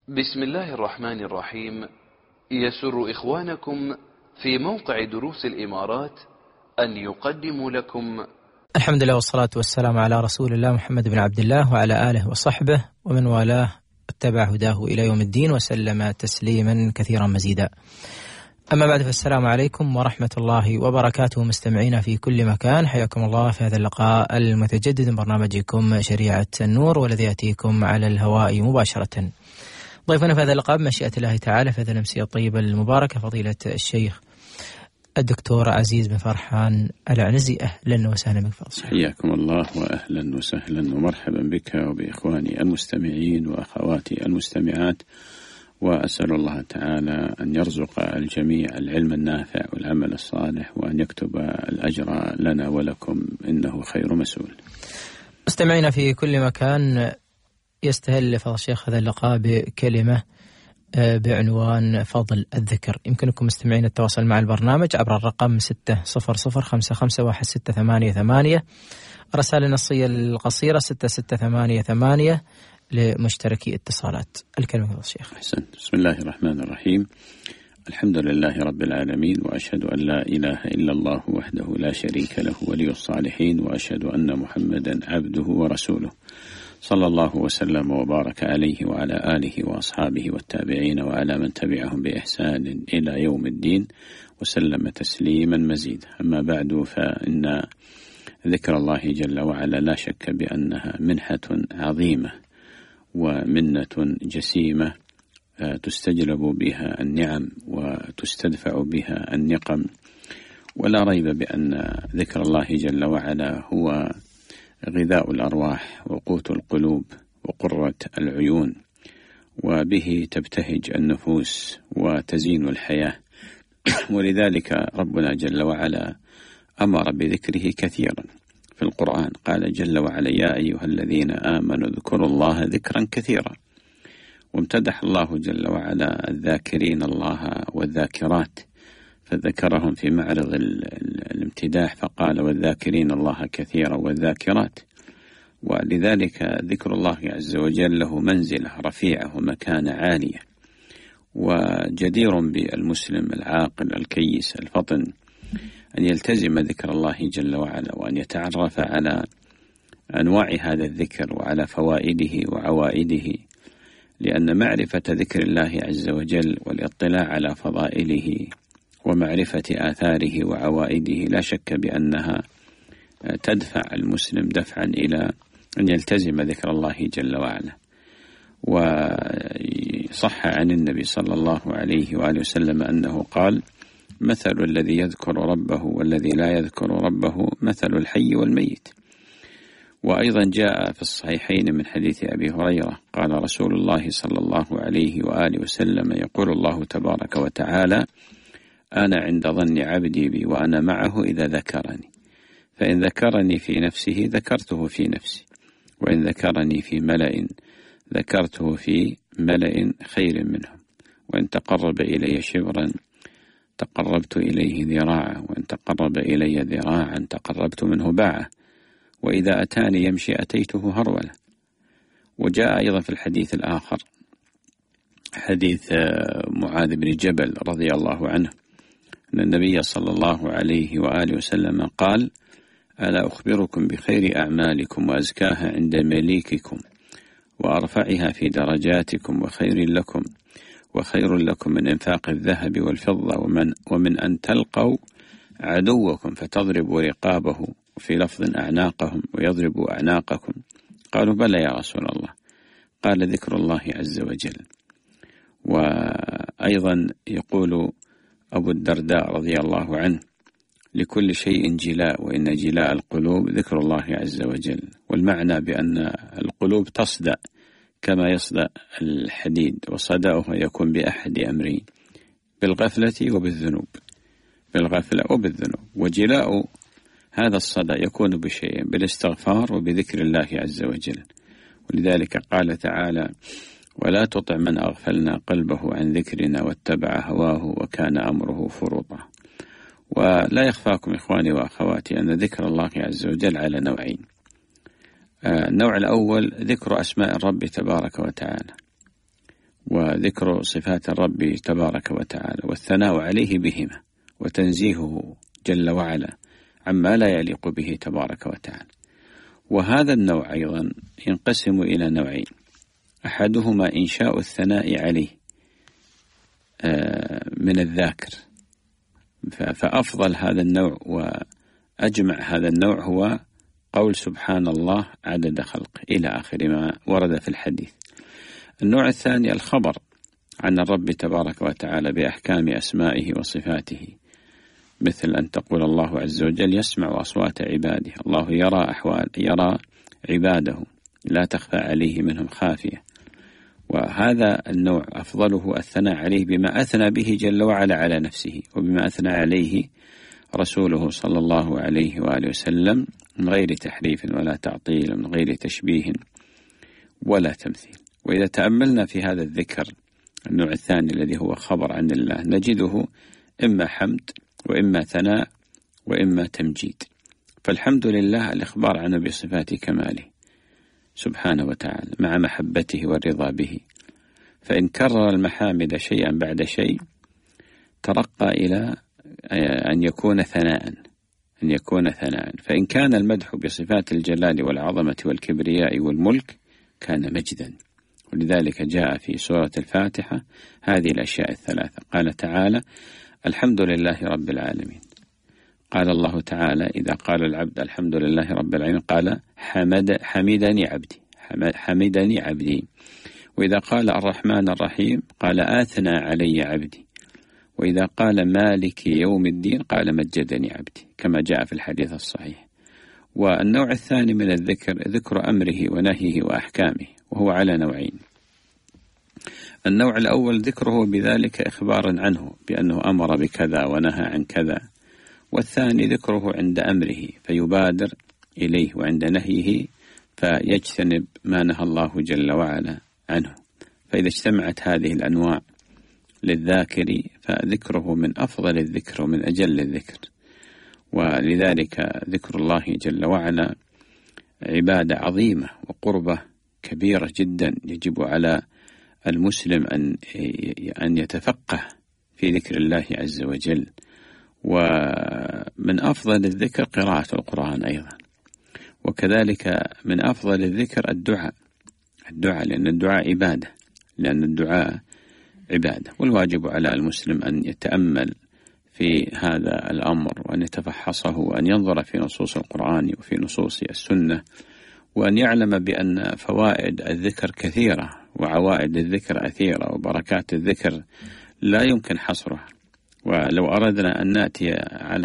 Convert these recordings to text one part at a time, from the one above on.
بسم الله الرحمن الرحيم. يسر إخوانكم في موقع دروس الإمارات أن يقدموا لكم الحمد لله والصلاة والسلام على رسول الله محمد بن عبد الله وعلى آله وصحبه ومن والاه اتبع هداه إلى يوم الدين وسلم تسليما كثيرا مزيدا. أما بعد، فالسلام عليكم ورحمة الله وبركاته. مستمعينا في كل مكان، حياكم الله في هذا اللقاء المتجدد من برنامجكم شريعة النور، والذي يأتيكم على الهواء مباشرة. ضيفنا في هذا اللقاء بمشيئة الله تعالى في هذه الأمسية الطيبة المباركة فضيلة الشيخ الدكتور عزيز بن فرحان العنزي. أهلا وسهلا بك فضل. حياكم الله وأهلا وسهلا ومرحبا بك وبإخواني المستمعين وأخواتي المستمعات، وأسأل الله تعالى أن يرزق الجميع العلم النافع والعمل الصالح، وأن يكتب الأجر لنا ولكم، إنه خير مسؤول. مستمعينا في كل مكان، يستهل فضل الشيخ هذا اللقاء بكلمة بعنوان فضل الذكر. يمكنكم مستمعين التواصل مع البرنامج عبر الرقم 600551688، رسالة نصية القصيرة 6688 لمشتركي اتصالات. الكلمة فضل الشيخ. أحسن. بسم الله الرحمن الرحيم. الحمد لله رب العالمين، وأشهد أن لا إله إلا الله وحده لا شريك له ولي الصالحين، وأشهد أن محمدا عبده ورسوله، صلى الله وسلم وبارك عليه وعلى آله وأصحابه والتابعين وعلى من تبعهم بإحسان إلى يوم الدين، وسلم تسليما مزيدا. أما بعد، فإن ذكر الله جل وعلا لا شك بأنها منحة عظيمة ومنة جسيمة تستجلب بها النعم وتستدفع بها النقم، ولا ريب بأن ذكر الله جل وعلا هو غذاء الأرواح وقوت القلوب وقرة العيون، وبه تبتهج النفوس وتزين الحياة. ولذلك ربنا جل وعلا أمر بذكره كثيرا في القرآن. قال جل وعلا: يا أيها الذين آمنوا اذكروا الله ذكرا كثيرا. وامتدح الله جل وعلا الذاكرين الله والذاكرات، فذكرهم في معرض الامتداح فقال: والذاكرين الله كثيرا والذاكرات. ولذلك ذكر الله عز وجل له منزلة رفيعة ومكانة عالية، وجدير بالمسلم العاقل الكيس الفطن أن يلتزم ذكر الله جل وعلا، وأن يتعرف على أنواع هذا الذكر وعلى فوائده وعوائده، لأن معرفة ذكر الله عز وجل والاطلاع على فضائله ومعرفة آثاره وعوائده لا شك بأنها تدفع المسلم دفعا إلى أن يلتزم ذكر الله جل وعلا. وصح عن النبي صلى الله عليه وآله وسلم أنه قال: مثل الذي يذكر ربه والذي لا يذكر ربه مثل الحي والميت. وأيضا جاء في الصحيحين من حديث أبي هريرة قال رسول الله صلى الله عليه وآله وسلم: يقول الله تبارك وتعالى: أنا عند ظن عبدي بي وأنا معه إذا ذكرني، فإن ذكرني في نفسه ذكرته في نفسي، وإن ذكرني في ملأ ذكرته في ملأ خير منهم، وإن تقرب إلي شبرا تقربت إليه ذراعا، وإن تقرب إلي ذراعا تقربت منه باعا، وإذا أتاني يمشي أتيته هرولة. وجاء أيضا في الحديث الآخر حديث معاذ بن جبل رضي الله عنه أن النبي صلى الله عليه وآله وسلم قال: ألا أخبركم بخير أعمالكم وأزكاها عند مليككم وأرفعها في درجاتكم وخير لكم من إنفاق الذهب والفضة ومن أن تلقوا عدوكم فتضربوا رقابه، وفي لفظ أعناقهم ويضربوا أعناقكم. قالوا: بلى يا رسول الله. قال: ذكر الله عز وجل. وأيضا يقول أبو الدرداء رضي الله عنه: لكل شيء جلاء، وإن جلاء القلوب ذكر الله عز وجل. والمعنى بأن القلوب تصدأ كما يصدأ الحديد، وصدأه يكون بأحد أمرين: بالغفلة وبالذنوب، بالغفلة وبالذنوب. وجلاء هذا الصدأ يكون بشيء: بالاستغفار وبذكر الله عز وجل. ولذلك قال تعالى: ولا تطع من أغفلنا قلبه عن ذكرنا واتبع هواه وكان أمره فرطا. ولا يخفاكم إخواني وأخواتي أن ذكر الله عز وجل على نوعين: النوع الأول ذكر أسماء الرب تبارك وتعالى، وذكر صفات الرب تبارك وتعالى والثناء عليه بهما وتنزيهه جل وعلا عما لا يليق به تبارك وتعالى. وهذا النوع أيضا ينقسم إلى نوعين: أحدهما إنشاء الثناء عليه من الذاكر، فأفضل هذا النوع وأجمع هذا النوع هو قول سبحان الله عدد خلقه إلى آخر ما ورد في الحديث. النوع الثاني الخبر عن الرب تبارك وتعالى بأحكام أسمائه وصفاته، مثل أن تقول الله عز وجل يسمع أصوات عباده، الله يرى عباده لا تخفى عليه منهم خافية. وهذا النوع أفضله الثناء عليه بما أثنى به جل وعلا على نفسه وبما أثنى عليه رسوله صلى الله عليه وآله وسلم من غير تحريف ولا تعطيل، من غير تشبيه ولا تمثيل. وإذا تأملنا في هذا الذكر النوع الثاني الذي هو خبر عن الله، نجده إما حمد وإما ثناء وإما تمجيد. فالحمد لله الإخبار عنه بصفات كماله سبحانه وتعالى مع محبته والرضا به، فإن كرر المحامد شيئا بعد شيء ترقى إلى أن يكون ثناء، فإن كان المدح بصفات الجلال والعظمة والكبرياء والملك كان مجدا. ولذلك جاء في سورة الفاتحة هذه الأشياء الثلاثة. قال تعالى: الحمد لله رب العالمين. قال الله تعالى: إذا قال العبد الحمد لله رب العالمين قال حمدني عبدي. وإذا قال الرحمن الرحيم قال آثنى علي عبدي. وإذا قال مالك يوم الدين قال مجدني عبدي، كما جاء في الحديث الصحيح. والنوع الثاني من الذكر ذكر أمره ونهيه وأحكامه، وهو على نوعين: النوع الأول ذكره بذلك إخبارا عنه بأنه أمر بكذا ونهى عن كذا، والثاني ذكره عند أمره فيبادر إليه وعند نهيه فيجتنب ما نهى الله جل وعلا عنه. فإذا اجتمعت هذه الأنواع للذاكر فذكره من أفضل الذكر ومن أجل الذكر. ولذلك ذكر الله جل وعلا عبادة عظيمة وقربة كبيرة جدا، يجب على المسلم أن يتفقه في ذكر الله عز وجل. ومن أفضل الذكر قراءة القرآن أيضا، وكذلك من أفضل الذكر الدعاء، لأن الدعاء عبادة، والواجب على المسلم أن يتأمل في هذا الأمر وأن يتفحصه وأن ينظر في نصوص القرآن وفي نصوص السنة، وأن يعلم بأن فوائد الذكر كثيرة وعوائد الذكر أثيرة وبركات الذكر لا يمكن حصرها. ولو أردنا أن نأتي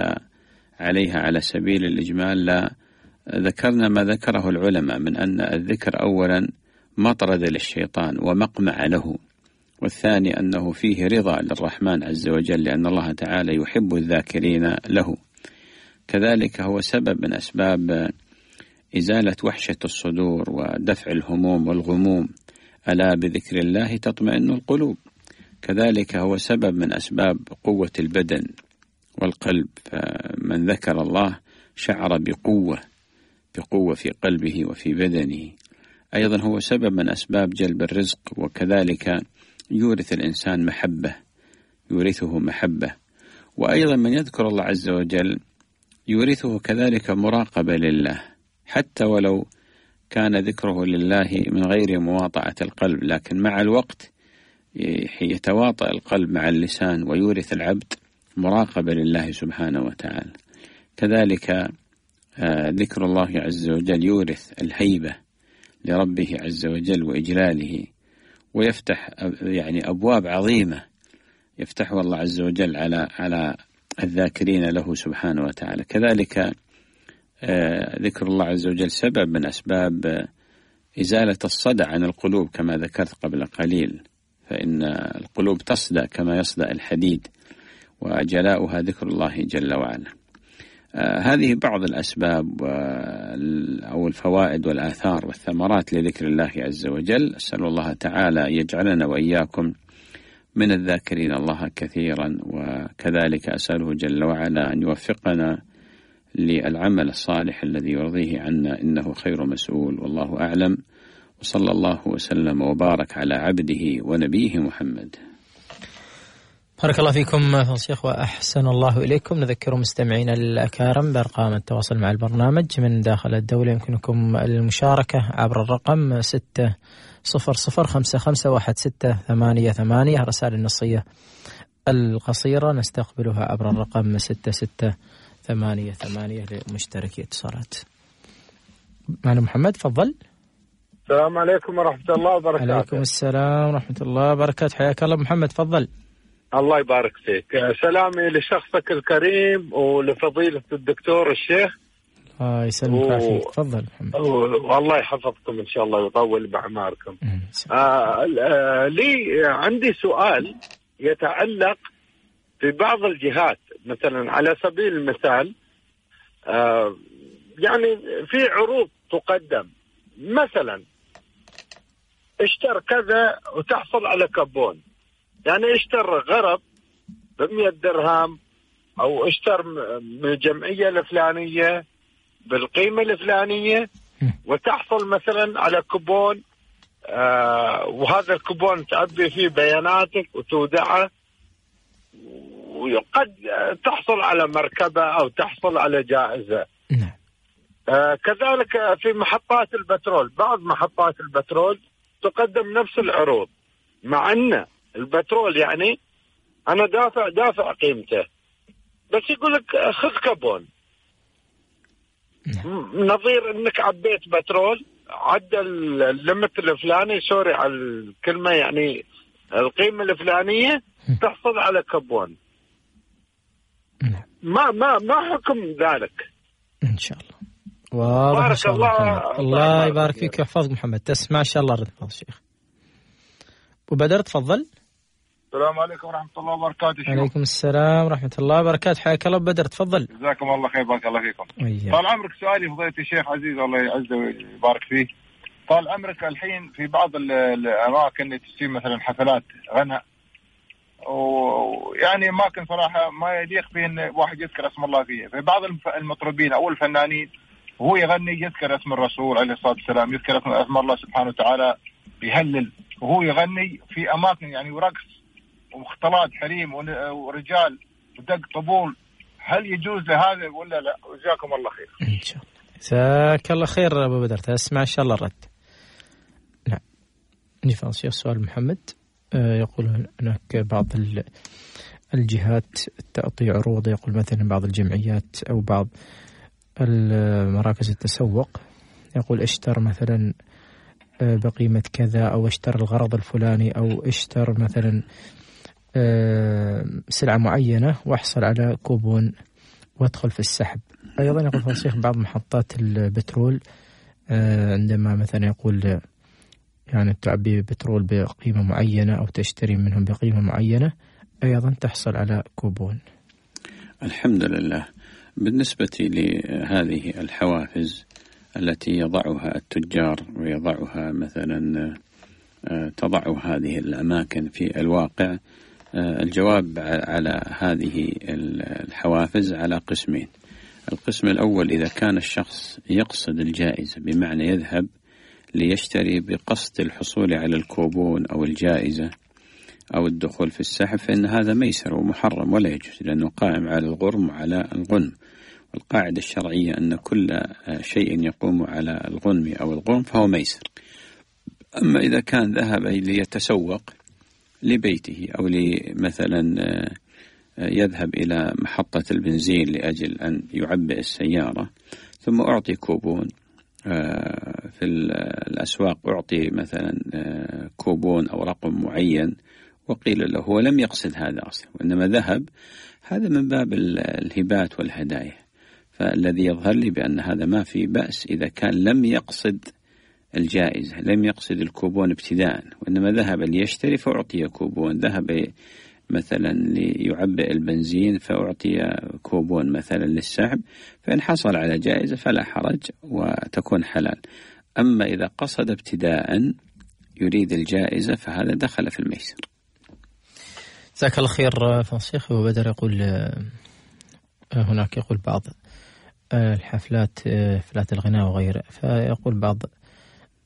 عليها على سبيل الإجمال لا ذكرنا ما ذكره العلماء من أن الذكر أولا مطرد للشيطان ومقمع له، والثاني أنه فيه رضا للرحمن عز وجل لأن الله تعالى يحب الذاكرين له. كذلك هو سبب من أسباب إزالة وحشة الصدور ودفع الهموم والغموم، ألا بذكر الله تطمئن القلوب. كذلك هو سبب من أسباب قوة البدن والقلب، فمن ذكر الله شعر بقوة في قلبه وفي بدنه. أيضا هو سبب من أسباب جلب الرزق، وكذلك يورث الإنسان يورثه محبة. وأيضا من يذكر الله عز وجل يورثه كذلك مراقبة لله، حتى ولو كان ذكره لله من غير مواطعة القلب، لكن مع الوقت يتواطأ القلب مع اللسان ويورث العبد مراقبة لله سبحانه وتعالى. كذلك ذكر الله عز وجل يورث الهيبة لربه عز وجل وإجلاله، ويفتح أبواب عظيمة يفتحها الله عز وجل على الذاكرين له سبحانه وتعالى. كذلك ذكر الله عز وجل سبب من أسباب إزالة الصدع عن القلوب كما ذكرت قبل قليل، فإن القلوب تصدع كما يصدع الحديد، وجلاؤها ذكر الله جل وعلا. هذه بعض الأسباب أو الفوائد والآثار والثمرات لذكر الله عز وجل. أسأل الله تعالى يجعلنا وإياكم من الذاكرين الله كثيرا، وكذلك أسأله جل وعلا أن يوفقنا للعمل الصالح الذي يرضيه عنا، إنه خير مسؤول. والله أعلم، وصلى الله وسلم وبارك على عبده ونبيه محمد. بارك الله فيكم فضيلة الشيخ وأحسن الله إليكم. نذكر مستمعينا الأكارم بأرقام التواصل مع البرنامج من داخل الدولة. يمكنكم المشاركة عبر الرقم 600551688. رسائل النصية القصيرة نستقبلها عبر الرقم 6688 لمشتركي اتصالات. معنا محمد، تفضل. السلام عليكم ورحمة الله وبركاته. عليكم السلام ورحمة الله وبركاته، حياك الله محمد، تفضل. الله يبارك فيك. سلامي لشخصك الكريم ولفضيلة الدكتور الشيخ. الله يسلمك ويعافيك، تفضل محمد. والله يحفظكم إن شاء الله ويطول بأعماركم. لي عندي سؤال يتعلق في بعض الجهات، مثلا على سبيل المثال يعني في عروض تقدم، مثلا اشتر كذا وتحصل على كبون، يعني اشتر غرض ب100 درهم او اشتر من الجمعية الفلانية بالقيمة الفلانية وتحصل مثلا على كوبون، وهذا الكوبون تعبي فيه بياناتك وتودعه، وقد تحصل على مركبة او تحصل على جائزة. كذلك في محطات البترول، بعض محطات البترول تقدم نفس العروض، مع أن البترول يعني أنا دافع قيمته، بس يقول لك خذ كبون نظير أنك عبيت بترول عدى الليمت الفلاني، سوري على الكلمة، يعني القيمة الفلانية تحصل على كبون. ما حكم ذلك؟ إن شاء الله واضح. بارك الله يبارك فيك ويحفظك محمد. تسمع إن شاء الله رد فضل الشيخ. وبدر، تفضل. السلام عليكم ورحمة الله وبركاته. عليكم السلام ورحمة الله وبركاته، حياك الله. بدر، تفضل. جزاكم الله خير، بارك الله فيكم. طال عمرك، سؤالي فضيلة الشيخ عزيز الله يعزه ويبارك فيه، طال عمرك الحين في بعض الأماكن اللي تسوي مثلا حفلات غناء، ويعني أماكن صراحة ما يليق فيه إن واحد يذكر اسم الله فيها، في بعض المطربين أو الفنانين وهو يغني يذكر اسم الرسول عليه الصلاة والسلام، يذكر اسم الله سبحانه وتعالى، يهلل وهو يغني في أماكن يعني ورقص ومختلط حريم ورجال ودق طبول، هل يجوز لهذا ولا لا؟ جزاكم الله خير. إن شاء الله. جزاك الله خير أبو بدر، تسمع إن شاء الله الرد. نعم. نفهم السؤال محمد. يقول هناك بعض الجهات تعطي عروض، يقول مثلا بعض الجمعيات أو بعض المراكز التسوق، يقول اشتر مثلا بقيمة كذا، أو اشتر الغرض الفلاني، أو اشتر مثلا سلعة معينة واحصل على كوبون وادخل في السحب. أيضا يقول فضيلة الشيخ بعض محطات البترول عندما مثلا يقول يعني تعبي بترول بقيمة معينة أو تشتري منهم بقيمة معينة، أيضا تحصل على كوبون. الحمد لله. بالنسبة لهذه الحوافز التي يضعها التجار ويضعها مثلا تضع هذه الأماكن في الواقع، الجواب على هذه الحوافز على قسمين. القسم الأول إذا كان الشخص يقصد الجائزة، بمعنى يذهب ليشتري بقصد الحصول على الكوبون أو الجائزة أو الدخول في السحب، فإن هذا ميسر ومحرم ولا يجوز، لأنه قائم على الغرم وعلى الغنم، والقاعدة الشرعية أن كل شيء يقوم على الغنم أو الغرم فهو ميسر. أما إذا كان ذهب ليتسوق لبيته أو مثلا يذهب إلى محطة البنزين لأجل أن يعبئ السيارة، ثم أعطي كوبون في الأسواق، أعطي مثلا كوبون أو رقم معين وقيل له، هو لم يقصد هذا أصلا وإنما ذهب، هذا من باب الهبات والهدايا. فالذي يظهر لي بأن هذا ما في بأس إذا كان لم يقصد الجائزة، لم يقصد الكوبون ابتداء، وإنما ذهب ليشتري فأعطي كوبون، ذهب مثلا ليعبئ البنزين فأعطي كوبون مثلا للسحب، فإن حصل على جائزة فلا حرج وتكون حلال. أما إذا قصد ابتداء يريد الجائزة فهذا دخل في الميسر. جزاك الله خير فنصيخ. وبدر يقول هناك يقول بعض الحفلات، حفلات الغناء وغيرها، فيقول بعض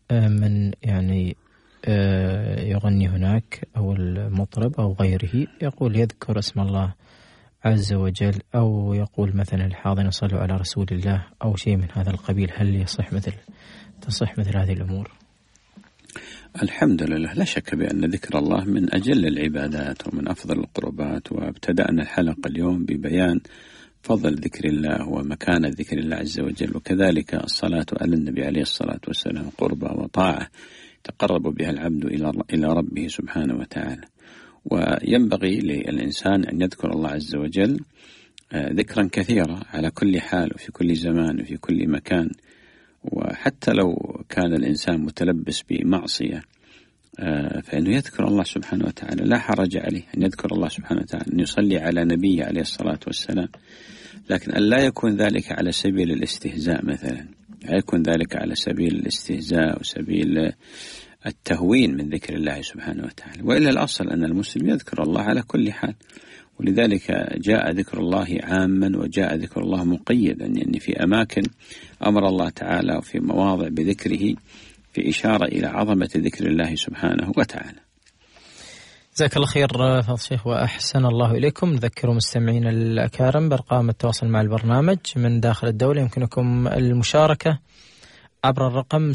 من يعني يغني هناك أو المطرب أو غيره يقول يذكر اسم الله عز وجل، أو يقول مثلا الحاضن صلوا على رسول الله أو شيء من هذا القبيل، هل تصح مثل هذه الأمور؟ الحمد لله، لا شك بأن ذكر الله من أجل العبادات ومن أفضل القربات، وابتدأنا الحلقة اليوم ببيان فضل ذكر الله ومكانة ذكر الله عز وجل، وكذلك الصلاة على النبي عليه الصلاة والسلام قربة وطاعة تقرب بها العبد إلى ربه سبحانه وتعالى. وينبغي للإنسان أن يذكر الله عز وجل ذكرا كثيرا على كل حال وفي كل زمان وفي كل مكان، وحتى لو كان الإنسان متلبس بمعصية فإنه يذكر الله سبحانه وتعالى، لا حرج عليه أن يذكر الله سبحانه وتعالى، أن يصلي على نبيه عليه الصلاة والسلام، لكن أن لا يكون ذلك على سبيل الاستهزاء مثلا، لا يكون ذلك على سبيل الاستهزاء وسبيل التهوين من ذكر الله سبحانه وتعالى. وإلا الأصل أن المسلم يذكر الله على كل حال، ولذلك جاء ذكر الله عاما وجاء ذكر الله مقيدا، يعني في أماكن أمر الله تعالى وفي مواضع بذكره في إشارة إلى عظمة ذكر الله سبحانه وتعالى. جزاك الله خير فضل الشيخ وأحسن الله إليكم. نذكر مستمعين الأكارم بأرقام التواصل مع البرنامج من داخل الدولة، يمكنكم المشاركة عبر الرقم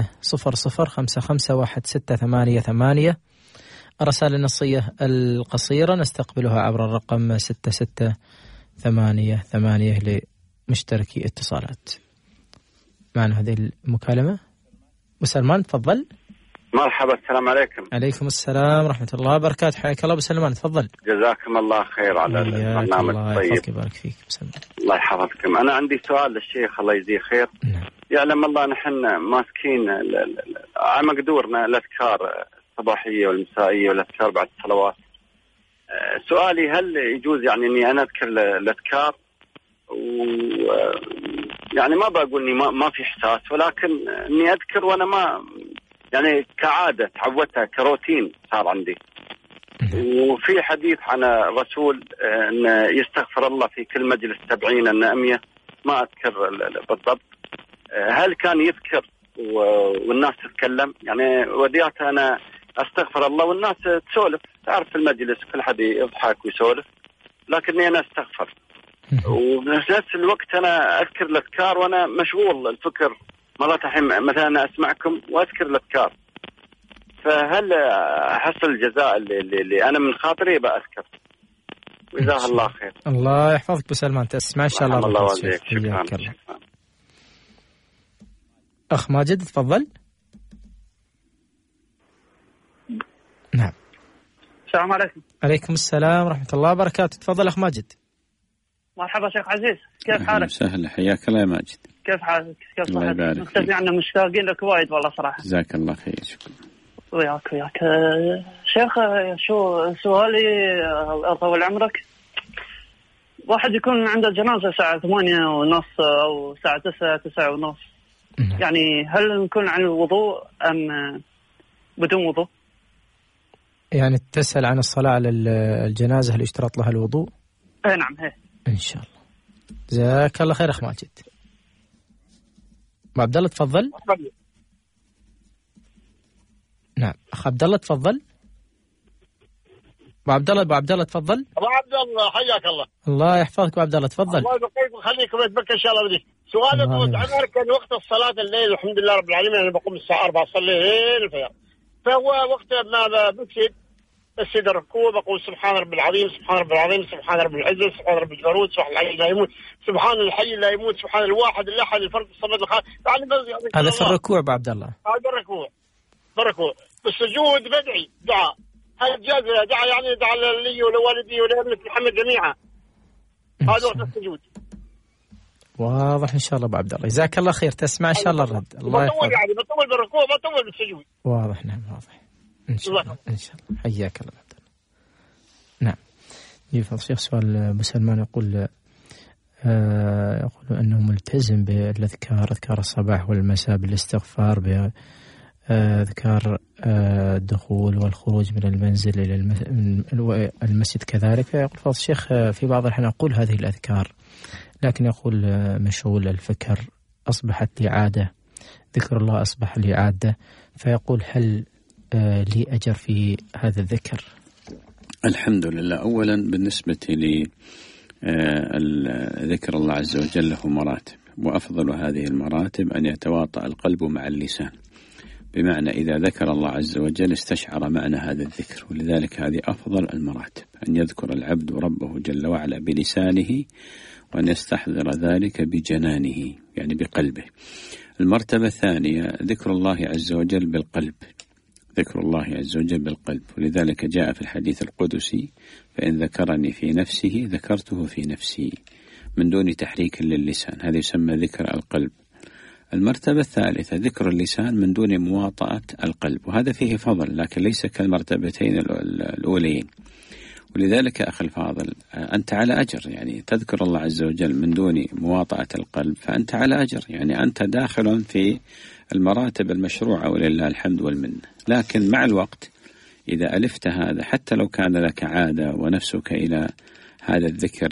600551688. الرسائل النصية القصيرة نستقبلها عبر الرقم 6688 لمشتركي اتصالات. معنا هذه المكالمة. أبو سلمان تفضل. مرحبا، السلام عليكم. عليكم السلام ورحمة الله وبركاته، حياك الله أبو سلمان، تفضل. جزاكم الله خير على البرنامج الطيب. يبارك فيك. الله يحفظكم. أنا عندي سؤال للشيخ الله يجزيه خير. يعلم الله نحن ماسكين على مقدورنا الأذكار الصباحية والمسائية والأذكار بعد الصلوات. سؤالي هل يجوز يعني إني أنا أذكر الأذكار يعني ما بقول إني ما في إحساس، ولكن إني أذكر وأنا ما يعني كعادة تعودتها كروتين صار عندي. وفي حديث عن الرسول أن يستغفر الله في كل مجلس 70 أن 100، ما أذكر بالضبط. هل كان يذكر والناس تتكلم؟ يعني وديات أنا أستغفر الله والناس تسولف، تعرف في المجلس كل حد يضحك ويسولف، لكني أنا أستغفر وبنفس الوقت أنا أذكر الأذكار وأنا مشغول الفكر. مرات الحين مثلا أنا أسمعكم وأذكر الأذكار، فهل أحصل الجزاء اللي أنا من خاطري بأذكر؟ جزاه الله خير. الله يحفظك أبو سلمان، تسمع إن شاء الله. الله والديك. شكرا. أخ ماجد تفضل. نعم. السلام عليكم. عليكم السلام ورحمة الله وبركاته، تفضل أخ ماجد. مرحبا شيخ عزيز، كيف حالك؟ سهل، حياك الله يا ماجد. كيف حالك؟ كيف الله يبارك فيك. مختفي عنا، مشتاقين لك وايد والله صراحة. جزاك الله خير. شكرا. وياك شيخ، شو سؤالي أطول عمرك؟ واحد يكون عنده جنازة الساعة 8:30 أو الساعة 9:09:30، يعني هل نكون على الوضوء أم بدون وضوء؟ يعني تسأل عن الصلاة على الجنازة، هل يشترط لها الوضوء؟ نعم. إن شاء الله. جزاك الله خير أخ ماجد. أبو عبد الله تفضل. نعم أخ عبد الله تفضل. أبو عبد الله تفضل. أبو عبد الله حياك الله. الله يحفظك أبو عبد الله تفضل. الله يبقيكم ويخليكم ويتبارك إن شاء الله بديك. سؤالك عمر كان وقت الصلاة الليل، الحمد لله رب العالمين، أنا بقوم الساعة 4 أصلي الفجر، فهو وقت ما بسجد الركوع بقول سبحان رب العظيم، سبحان رب العظيم، سبحان رب العزة، سبحان رب الجبروت، سبحان الحي لا يموت، سبحان الحي لا يموت، سبحان الواحد الأحد الفرد الصمد الخالق. يعني هذا في الركوع أبو عبد الله. هذا بالركوع. بالسجود بدعي دعاء، هل جاز دعاء يعني دعاء لي ولوالدي ولابنة محمد جميعا، هذا وقت السجود. واضح إن شاء الله أبو عبد الله، جزاك الله خير. تسمع إن شاء الله الرد. الله يحفظك. يعني بطول بالركوع بطول بالسجود. واضح. نعم واضح إن شاء الله. حياك الله عبد الله. نعم. يفضل الشيخ سؤال أبو سلمان يقول أنه ملتزم بالأذكار، أذكار الصباح والمساء، بالاستغفار، بأذكار الدخول والخروج من المنزل إلى المسجد كذلك. فيقول فضل الشيخ في بعض الأحيان أقول هذه الأذكار، لكن يقول مشغول الفكر، أصبحت لي عادة ذكر الله أصبح لي عادة، فيقول هل لي أجر في هذا الذكر؟ الحمد لله. أولا بالنسبة لذكر الله عز وجل له مراتب، وأفضل هذه المراتب أن يتواطأ القلب مع اللسان، بمعنى إذا ذكر الله عز وجل استشعر معنى هذا الذكر، ولذلك هذه أفضل المراتب، أن يذكر العبد ربه جل وعلا بلسانه، وأن يستحضر ذلك بجنانه يعني بقلبه. المرتبة الثانية ذكر الله عز وجل بالقلب، ذكر الله عز وجل بالقلب، ولذلك جاء في الحديث القدسي: فإن ذكرني في نفسه ذكرته في نفسي، من دون تحريك للسان، هذا يسمى ذكر القلب. المرتبة الثالثة ذكر اللسان من دون مواطأة القلب، وهذا فيه فضل لكن ليس كالمرتبتين الأولين. ولذلك أخي الفاضل أنت على أجر، يعني تذكر الله عز وجل من دون مواطأة القلب فأنت على أجر، يعني أنت داخل في المراتب المشروعة ولله الحمد والمنة. لكن مع الوقت إذا ألفت هذا، حتى لو كان لك عادة ونفسك إلى هذا الذكر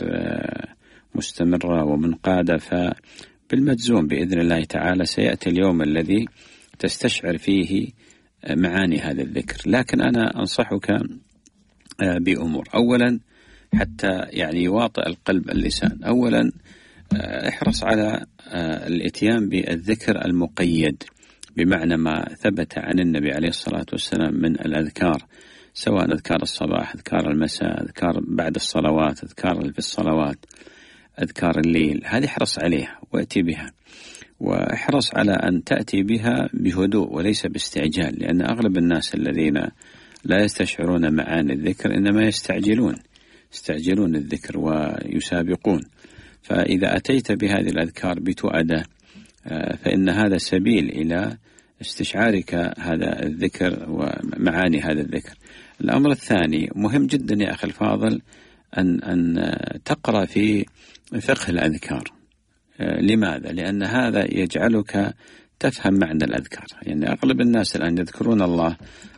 مستمرة ومنقادة، فبالمجزوم بإذن الله تعالى سيأتي اليوم الذي تستشعر فيه معاني هذا الذكر. لكن أنا أنصحك بأمور. أولا حتى يعني يواطئ القلب اللسان، أولا احرص على الاتيان بالذكر المقيد، بمعنى ما ثبت عن النبي عليه الصلاة والسلام من الأذكار، سواء أذكار الصباح، أذكار المساء، أذكار بعد الصلوات، أذكار في الصلوات، أذكار الليل، هذه احرص عليها وأتي بها، واحرص على أن تأتي بها بهدوء وليس باستعجال، لأن أغلب الناس الذين لا يستشعرون معاني الذكر إنما يستعجلون الذكر ويسابقون. فإذا أتيت بهذه الأذكار بتؤدة فإن هذا سبيل إلى استشعارك هذا الذكر ومعاني هذا الذكر. الأمر الثاني مهم جدا يا أخي الفاضل أن تقرأ في فقه الأذكار. لماذا؟ لأن هذا يجعلك تفهم معنى الأذكار. يعني أغلب الناس الآن يذكرون الله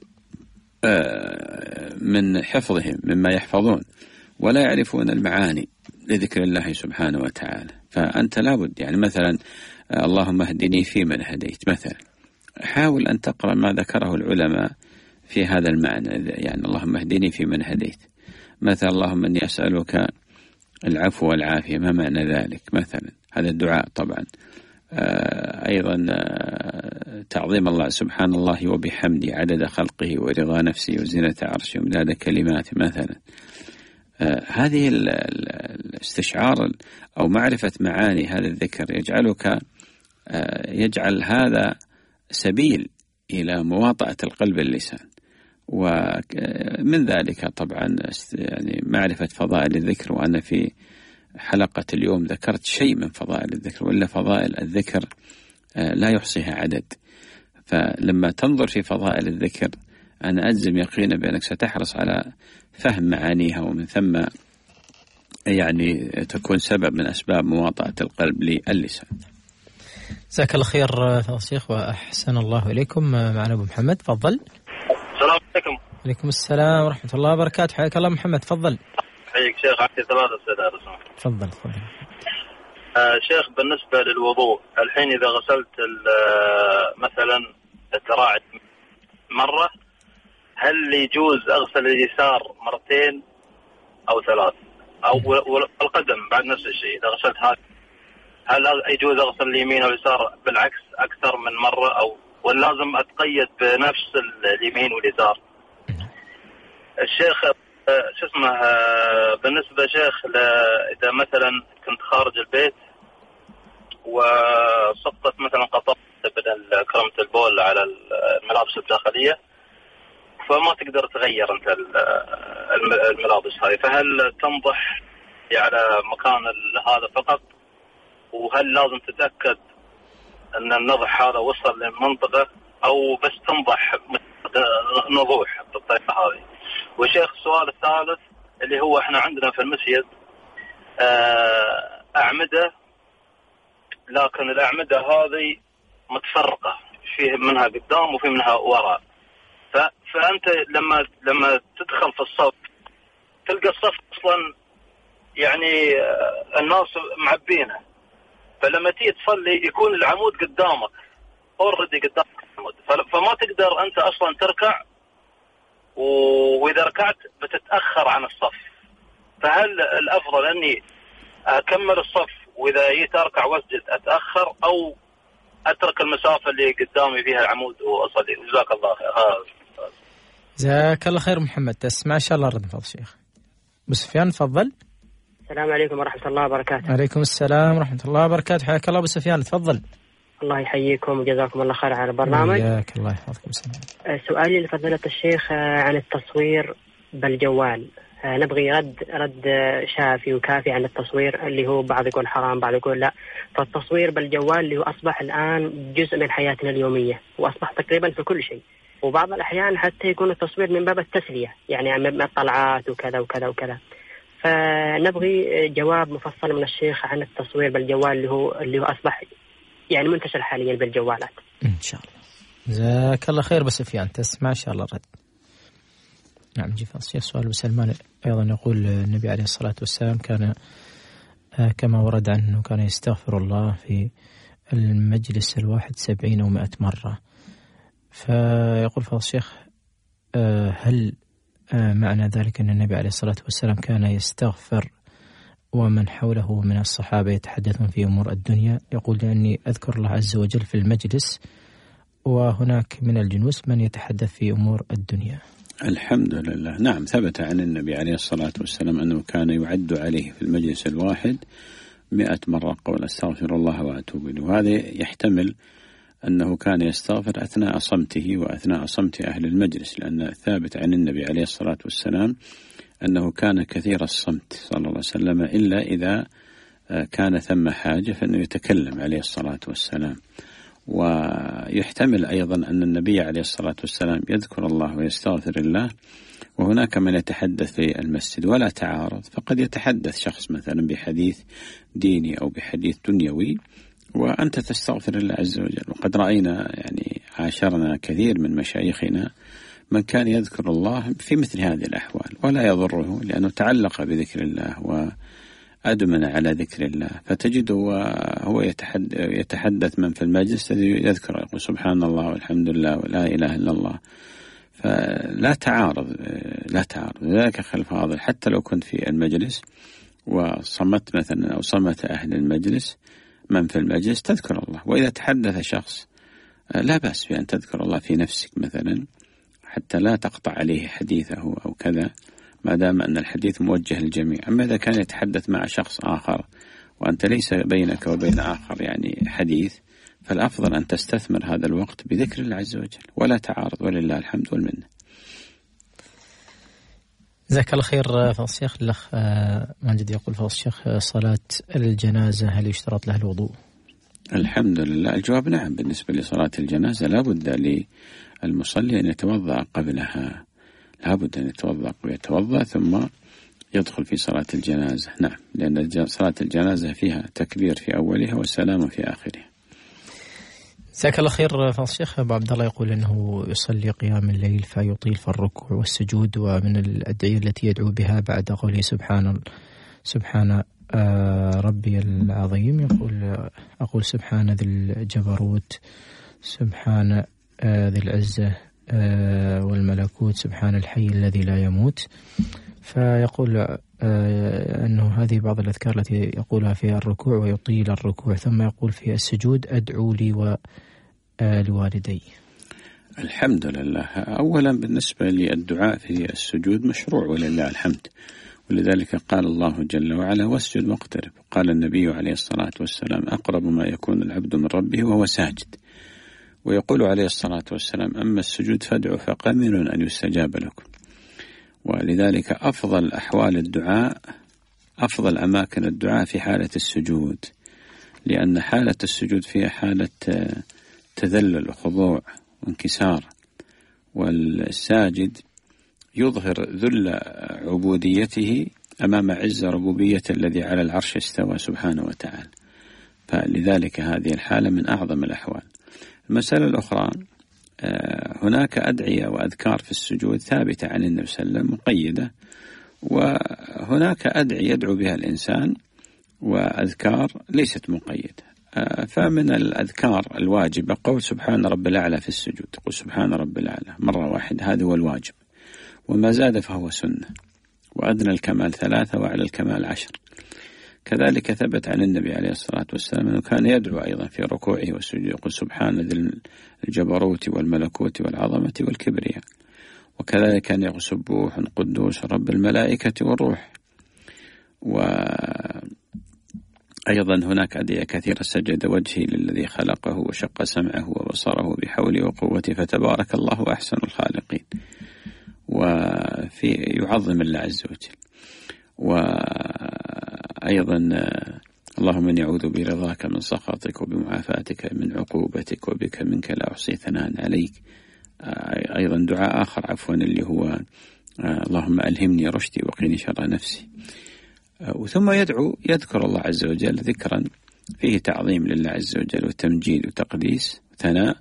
من حفظهم مما يحفظون، ولا يعرفون المعاني لذكر الله سبحانه وتعالى. فأنت لابد يعني مثلا اللهم اهدني فيمن هديت مثلا، حاول أن تقرأ ما ذكره العلماء في هذا المعنى، يعني اللهم اهدني فيمن هديت مثلا، اللهم إني أسألك العفو والعافية، ما معنى ذلك مثلا؟ هذا الدعاء طبعا. أيضا تعظيم الله سبحان الله وبحمده عدد خلقه ورضا نفسه وزنة عرشه ومداد كلماته مثلا. هذه الاستشعار أو معرفة معاني هذا الذكر يجعل هذا سبيل إلى مواطأة القلب اللسان. ومن ذلك طبعا يعني معرفة فضائل الذكر، وأنا في حلقة اليوم ذكرت شيء من فضائل الذكر، وإلا فضائل الذكر لا يحصيها عدد. فلما تنظر في فضائل الذكر أنا أجزم يقينا بأنك ستحرص على فهم معانيها، ومن ثم يعني تكون سبب من أسباب مواطأة القلب للسان. جزاك الله خير شيخ وأحسن الله إليكم. معنا أبو محمد، تفضل. السلام عليكم. عليكم السلام ورحمة الله وبركاته. حياك الله محمد، تفضل. حياك شيخ. عندي 3 أسئلة. تفضل. شيخ بالنسبة للوضوء، الحين إذا غسلت مثلا الذراع مرة، هل يجوز أغسل اليسار مرتين أو 3 أو القدم بعد نفس الشيء؟ إذا غسلت هل يجوز أغسل اليمين أو اليسار بالعكس أكثر من مرة، أو ولازم أتقيد بنفس اليمين واليسار؟ الشيخ شو اسمه بالنسبة شيخ إذا مثلا كنت خارج البيت وسقطت مثلا قطرة من كرمة البول على الملابس الداخلية، فما تقدر تغير أنت الملابس هاي، فهل تنضح على مكان هذا فقط؟ وهل لازم تتأكد أن النضح هذا وصل للمنطقة، أو بس تنضح نضوح بالطريقة هذه؟ وشيخ السؤال الثالث اللي هو احنا عندنا في المسجد أعمدة، لكن الأعمدة هذه متفرقة، فيه منها قدام وفي منها وراء، فأنت لما تدخل في الصف تلقى الصف أصلا يعني الناس معبينه، فلما تيجي تصلي يكون العمود قدامك، اوريدي قدام العمود، فما تقدر انت اصلا تركع، واذا ركعت بتتاخر عن الصف. فهل الافضل اني اكمل الصف واذا جيت اركع واسجد اتاخر، او اترك المسافه اللي قدامي فيها العمود واصلي؟ جزاك الله خير. جزاك الله خير محمد. تسمع ان شاء الله رد فضل الشيخ. ابو سفيان تفضل. السلام عليكم ورحمه الله وبركاته. عليكم السلام ورحمه الله وبركاته. حياك الله ابو سفيان، تفضل. الله يحييكم وجزاكم الله خير على البرنامج. حياك الله يحفظكم. سؤالي لفضيلة الشيخ عن التصوير بالجوال. نبغي رد شافي وكافي عن التصوير، اللي هو بعض يقول حرام بعض يقول لا. فالتصوير بالجوال اللي هو أصبح الآن جزء من حياتنا اليومية، وأصبح تقريبا في كل شيء، وبعض الأحيان حتى يكون التصوير من باب التسلية، يعني من الطلعات وكذا وكذا وكذا. فنبغي جواب مفصل من الشيخ عن التصوير بالجوال اللي هو أصبح يعني منتشر حاليا بالجوالات. إن شاء الله. جزاك الله خير. بس سفيان تسمع إن شاء الله الرد. نعم. جي فاصل. سؤال سلمان أيضا يقول النبي عليه الصلاة والسلام كان كما ورد عنه كان يستغفر الله في المجلس الواحد 70 أو 100 مرة. فيقول فاصل الشيخ هل معنى ذلك أن النبي عليه الصلاة والسلام كان يستغفر ومن حوله من الصحابة يتحدثون في أمور الدنيا؟ يقول لأني أذكر الله عز وجل في المجلس وهناك من الجنوس من يتحدث في أمور الدنيا. الحمد لله. نعم، ثبت عن النبي عليه الصلاة والسلام أنه كان يعد عليه في المجلس الواحد 100 مرة قول استغفر الله وأتوب إليه. وهذا يحتمل أنه كان يستغفر أثناء صمته وأثناء صمت أهل المجلس، لأن ثابت عن النبي عليه الصلاة والسلام أنه كان كثير الصمت صلى الله عليه وسلم، إلا إذا كان ثم حاجة فإنه يتكلم عليه الصلاة والسلام. ويحتمل أيضا أن النبي عليه الصلاة والسلام يذكر الله ويستغفر الله وهناك من يتحدث في المسجد ولا تعارض، فقد يتحدث شخص مثلا بحديث ديني أو بحديث دنيوي وأنت تستغفر الله عز وجل. وقد رأينا يعني عاشرنا كثير من مشايخنا من كان يذكر الله في مثل هذه الأحوال ولا يضره، لأنه تعلق بذكر الله وأدمن على ذكر الله، فتجده هو يتحدث من في المجلس الذي يذكر يقول سبحان الله والحمد لله ولا إله إلا الله. فلا تعارض، لا تعارض. لذلك أخي الفاضل حتى لو كنت في المجلس وصمت مثلا أو صمت أهل المجلس من في المجلس تذكر الله، وإذا تحدث شخص لا بأس بأن تذكر الله في نفسك مثلا حتى لا تقطع عليه حديثه أو كذا، ما دام أن الحديث موجه للجميع. أما إذا كان يتحدث مع شخص آخر وأنت ليس بينك وبين آخر يعني حديث، فالأفضل أن تستثمر هذا الوقت بذكر الله عز وجل ولا تعارض، ولله الحمد والمنة. جزاك الله خير فضل الشيخ. الأخ ماجد يقول فضل الشيخ صلاة الجنازة هل يشترط لها الوضوء؟ الحمد لله الجواب نعم. بالنسبة لصلاة الجنازة لا بد للمصلي أن يتوضأ قبلها، لا بد أن يتوضأ ثم يدخل في صلاة الجنازة. نعم، لأن صلاة الجنازة فيها تكبير في أولها والسلام في آخرها. جزاك الله خير فضل الشيخ. أبو عبد الله يقول أنه يصلي قيام الليل فيطيل في الركوع والسجود، ومن الأدعية التي يدعو بها بعد قوله سبحان ربي العظيم أقول سبحان ذي الجبروت، سبحان ذي العزة والملكوت، سبحان الحي الذي لا يموت. فيقول أنه هذه بعض الأذكار التي يقولها في الركوع ويطيل الركوع، ثم يقول في السجود أدعو لي ولوالدي. الحمد لله. أولا بالنسبة للدعاء في السجود مشروع ولله الحمد، ولذلك قال الله جل وعلا واسجد واقترب. قال النبي عليه الصلاة والسلام أقرب ما يكون العبد من ربه وهو ساجد. ويقول عليه الصلاة والسلام أما السجود فادعوا فقمن أن يستجاب لكم. ولذلك أفضل أحوال الدعاء، أفضل أماكن الدعاء في حالة السجود، لأن حالة السجود فيها حالة تذلل وخضوع وانكسار، والساجد يظهر ذل عبوديته أمام عز ربوبية الذي على العرش استوى سبحانه وتعالى. فلذلك هذه الحالة من أعظم الأحوال. المسألة الأخرى، هناك أدعية وأذكار في السجود ثابتة عن النبي صلى الله عليه وسلم مقيدة، وهناك أدعية يدعو بها الإنسان وأذكار ليست مقيدة. فمن الأذكار الواجبة قول سبحان رب الأعلى في السجود، قل سبحان رب الأعلى مرة واحدة، هذا هو الواجب، وما زاد فهو سنة، وأدنى الكمال 3 وأعلى الكمال 10. كذلك ثبت عن النبي عليه الصلاة والسلام أنه كان يدعو أيضا في ركوعه والسجود يقول سبحان ذي الجبروت والملكوت والعظمة والكبرياء. وكذلك كان يقول سبوح قدوس رب الملائكة والروح. وأيضا هناك أدعية كثيرة، سجد وجهي للذي خلقه وشق سمعه وبصره بحولي وقوتي فتبارك الله أحسن الخالقين، وفي يعظم الله عز وجل. وأيضا اللهم إني أعوذ برضاك من سخطك وبمعافاتك من عقوبتك وبك منك لا أحصي ثناء عليك. أيضا دعاء آخر عفوا اللي هو اللهم ألهمني رشدي وقيني شر نفسي. وثم يذكر الله عز وجل ذكرا فيه تعظيم لله عز وجل وتمجيد وتقديس وثناء،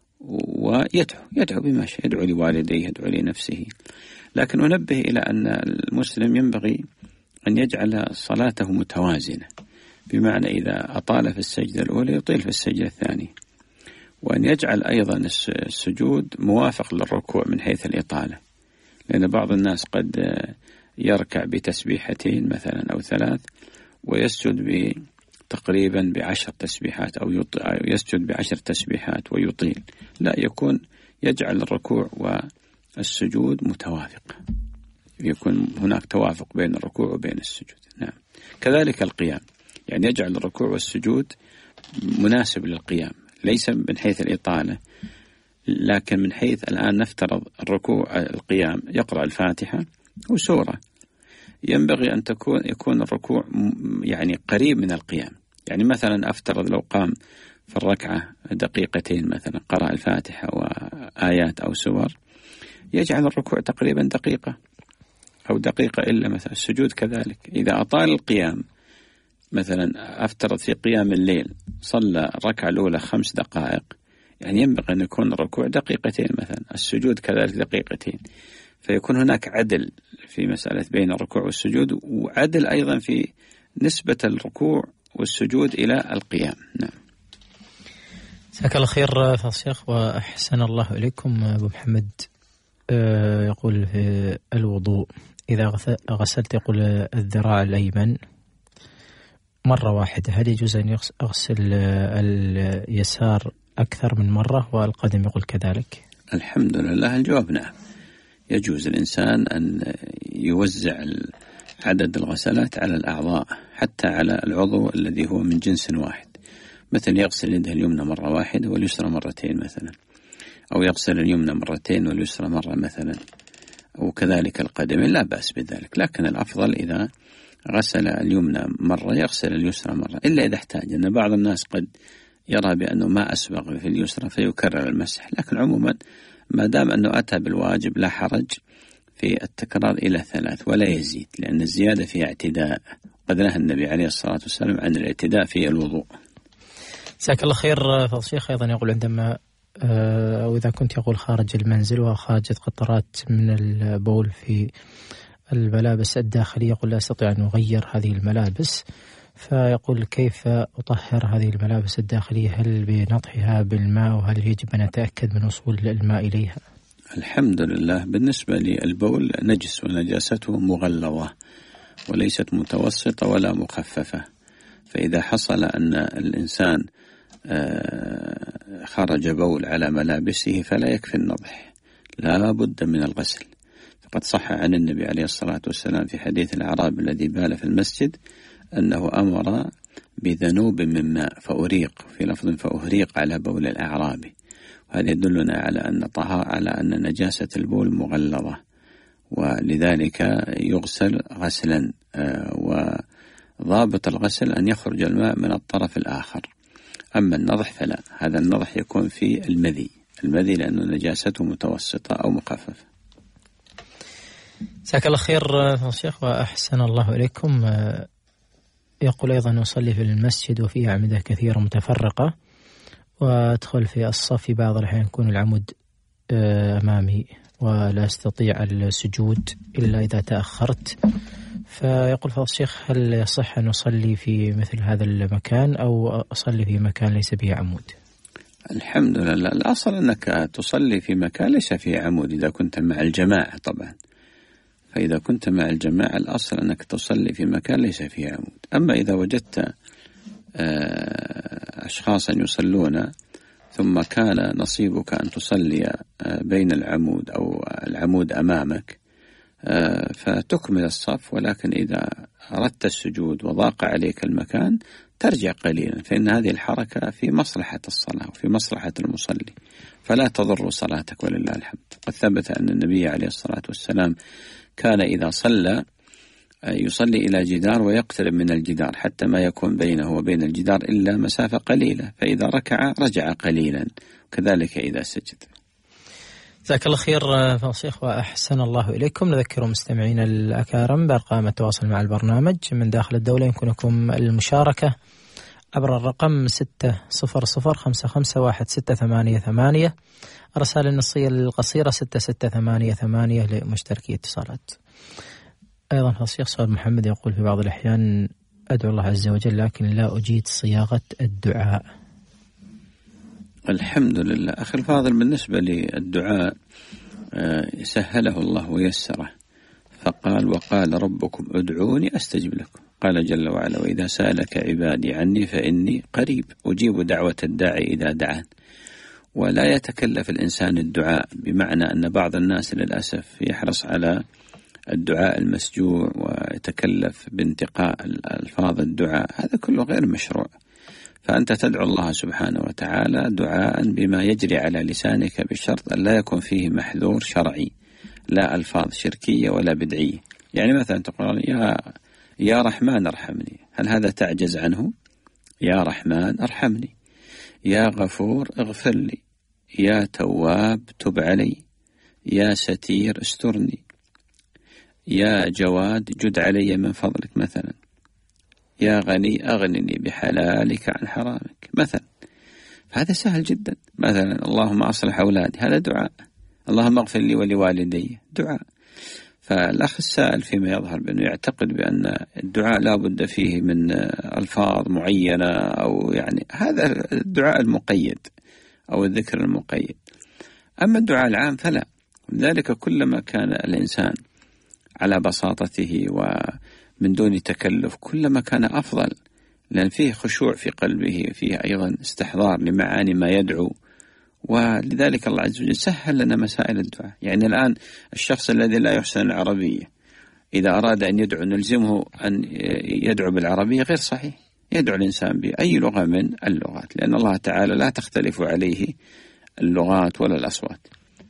ويدعو بما شاء، يدعو لوالديه، يدعو لنفسه. لكن أنبه إلى أن المسلم ينبغي أن يجعل صلاته متوازنة، بمعنى إذا أطال في السجدة الأولى يطيل في السجدة الثانية، وأن يجعل أيضا السجود موافق للركوع من حيث الإطالة، لأن بعض الناس قد يركع بتسبيحتين مثلا أو 3 ويسجد تقريبا ب10 تسبيحات أو يسجد ب10 تسبيحات ويطيل. لا، يكون يجعل الركوع والسجود متوافق، يكون هناك توافق بين الركوع وبين السجود. نعم. كذلك القيام، يعني يجعل الركوع والسجود مناسب للقيام، ليس من حيث الإطالة، لكن من حيث الآن نفترض القيام يقرأ الفاتحة وسورة، ينبغي أن يكون الركوع يعني قريب من القيام. يعني مثلا أفترض لو قام في الركعة 2 دقيقة مثلا، قرأ الفاتحة وآيات أو سور، يجعل الركوع تقريبا 1 دقيقة أو 1 دقيقة إلا مثلا. السجود كذلك، إذا أطال القيام مثلا أفترض في قيام الليل صلى الركعة الأولى 5 دقائق، يعني ينبغي أن يكون الركوع 2 دقيقتين مثلا، السجود كذلك 2 دقيقتين، فيكون هناك عدل في مسألة بين الركوع والسجود، وعدل أيضا في نسبة الركوع والسجود إلى القيام. نعم. جزاك الله خير فضيلة الشيخ وأحسن الله إليكم. أبو محمد يقول في الوضوء إذا غسلت يقول الذراع الأيمن مرة واحدة، هل يجوز أن أغسل اليسار أكثر من مرة؟ والقدم يقول كذلك. الحمد لله، الجواب نعم، يجوز الإنسان أن يوزع عدد الغسلات على الأعضاء، حتى على العضو الذي هو من جنس واحد، مثل يغسل يده اليمنى مرة واحدة واليسرى مرتين مثلا، أو يغسل اليمنى مرتين واليسرى مرة مثلا، وكذلك القدم، لا بأس بذلك. لكن الأفضل إذا غسل اليمنى مرة يغسل اليسرى مرة، إلا إذا احتاج، أن بعض الناس قد يرى بأنه ما أسبغ في اليسرى فيكرر المسح. لكن عموما ما دام أنه أتى بالواجب لا حرج في التكرار إلى 3 ولا يزيد، لأن الزيادة فيها اعتداء، قد نهى النبي عليه الصلاة والسلام عن الاعتداء في الوضوء. جزاك الله خير فضيلة الشيخ. أيضا يقول عندما أو إذا كنت يقول خارج المنزل وخرجت قطرات من البول في الملابس الداخلية، يقول لا أستطيع أن أغير هذه الملابس، فيقول كيف أطهر هذه الملابس الداخلية؟ هل بنطحها بالماء؟ وهل يجب أن أتأكد من وصول الماء إليها؟ الحمد لله، بالنسبة للبول نجس ونجاسته مغلظة وليست متوسطة ولا مخففة، فإذا حصل أن الإنسان خرج بول على ملابسه فلا يكفي النضح، لا بد من الغسل. فقد صح عن النبي عليه الصلاة والسلام في حديث الأعرابي الذي بال في المسجد أنه أمر بذنوب من ماء فأريق، في لفظ فأهريق على بول الأعرابي. وهذا يدلنا على أن نجاسة البول مغلظة، ولذلك يغسل غسلا، وضابط الغسل أن يخرج الماء من الطرف الآخر. أما النضح فلا، هذا النضح يكون في المذي لأنه نجاسته متوسطة أو مخففة. جزاك الله خير شيخ وأحسن الله إليكم. يقول أيضا أصلي في المسجد وفيه أعمدة كثيرة متفرقة، وأدخل في الصف في بعض الأحيان يكون العمود أمامي ولا أستطيع السجود إلا إذا تأخرت، فيقول فضل الشيخ هل يصح أن أصلي في مثل هذا المكان أو أصلي في مكان ليس به عمود؟ الحمد لله، الأصل أنك تصلي في مكان ليس فيه عمود إذا كنت مع الجماعة طبعا. فإذا كنت مع الجماعة الأصل أنك تصلي في مكان ليس فيه عمود. أما إذا وجدت أشخاصا يصلون ثم كان نصيبك أن تصلي بين العمود أو العمود أمامك فتكمل الصف، ولكن إذا أردت السجود وضاق عليك المكان ترجع قليلا، فإن هذه الحركة في مصلحة الصلاة وفي مصلحة المصلي فلا تضر صلاتك ولله الحمد. قد ثبت أن النبي عليه الصلاة والسلام كان إذا صلى يصلي إلى جدار ويقترب من الجدار حتى ما يكون بينه وبين الجدار إلا مسافة قليلة، فإذا ركع رجع قليلا، وكذلك إذا سجد. جزاك الله خير فضل الشيخ وأحسن الله إليكم. نذكر مستمعين الأكارم بأرقام التواصل مع البرنامج من داخل الدولة. يمكنكم المشاركة عبر الرقم 600551688، الرسائل النصية القصيرة 6688 لمشتركي اتصالات. أيضا فضل الشيخ سؤال محمد يقول في بعض الأحيان أدعو الله عز وجل لكن لا أجيد صياغة الدعاء. الحمد لله أخي الفاضل، بالنسبة للدعاء سهله الله ويسره، فقال وقال ربكم ادعوني أستجب لكم. قال جل وعلا وإذا سألك عبادي عني فإني قريب أجيب دعوة الداعي إذا دعان. ولا يتكلف الإنسان الدعاء، بمعنى أن بعض الناس للأسف يحرص على الدعاء المسجوع ويتكلف بانتقاء ألفاظ الدعاء، هذا كله غير مشروع. فأنت تدعو الله سبحانه وتعالى دعاء بما يجري على لسانك بشرط أن لا يكون فيه محذور شرعي، لا ألفاظ شركية ولا بدعية. يعني مثلا تقول يا رحمن ارحمني، هل هذا تعجز عنه؟ يا رحمن ارحمني، يا غفور اغفر لي، يا تواب تب علي، يا ستير استرني، يا جواد جد علي من فضلك مثلا، يا غني أغنني بحلالك عن حرامك مثلا. فهذا سهل جدا. مثلا اللهم أصلح أولادي، هذا دعاء. اللهم اغفر لي ولوالدي، دعاء. فالأخ السائل فيما يظهر بأنه يعتقد بأن الدعاء لا بد فيه من ألفاظ معينة، أو يعني هذا الدعاء المقيد أو الذكر المقيد. أما الدعاء العام فلا. لذلك كلما كان الإنسان على بساطته ومن دون تكلف كلما كان أفضل، لأن فيه خشوع في قلبه، فيه أيضا استحضار لمعاني ما يدعو. ولذلك الله عز وجل سهل لنا مسائل الدعاء. يعني الآن الشخص الذي لا يحسن العربية إذا أراد أن يدعو نلزمه أن يدعو بالعربية، غير صحيح. يدعو الإنسان بأي لغة من اللغات، لأن الله تعالى لا تختلف عليه اللغات ولا الأصوات.